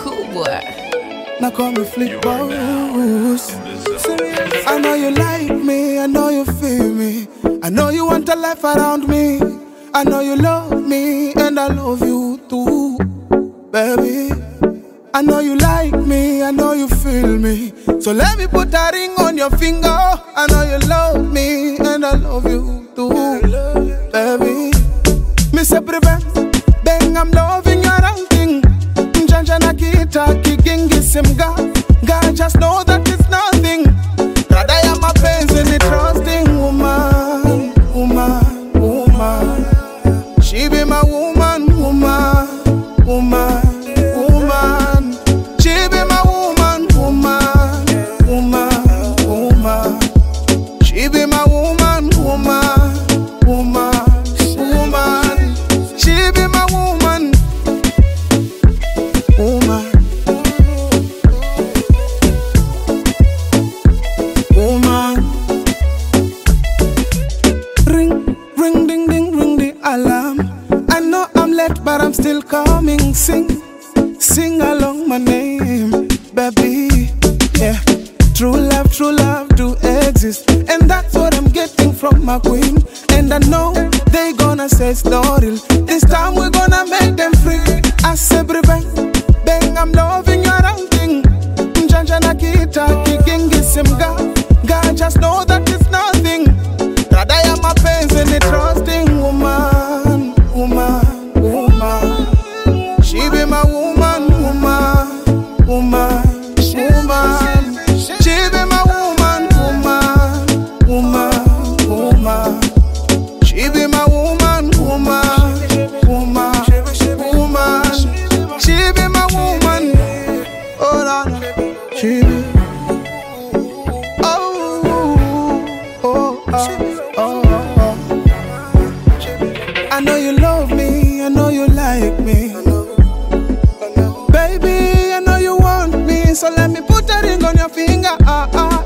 Cool boy. Now call me Flick Boss. I know you like me, I know you feel me. I know you want a life around me. I know you love me, and I love you too, baby. I know you like me, I know you feel me. So let me put a ring on your finger. I know you love me, and I love you too, baby. Me say prevent, bang, I'm loving your outing. Njanja na kita, kigingi simga. God just know that it's nothing. Rather ya mapenzi in the trusting woman, woman, woman. She be my woman, woman, woman, woman. She be my woman, woman, woman, woman. She be my woman, woman, woman, woman. She be my woman, woman, woman. Ring, ring, ding, ding, ring the alarm. I know I'm late, but I'm still coming. Sing, sing along my name, baby. Yeah, true love do exist, and that's what I'm getting from my queen. And I know they gonna say it's not real. This time we're gonna make them free. I say bang, bang, I'm loving your outing. Njanja na kita, kigingi simga. God just know that it's nothing. Rather ya mapenzi ni trusting woman, woman, woman. She be my woman, woman, woman, woman. She be my woman, woman, woman, woman. She be my woman, woman, woman, woman. She be my woman. Oh no, she be. Oh, oh, oh, oh. I know you love me, I know you like me. Baby, I know you want me, so let me put a ring on your finger.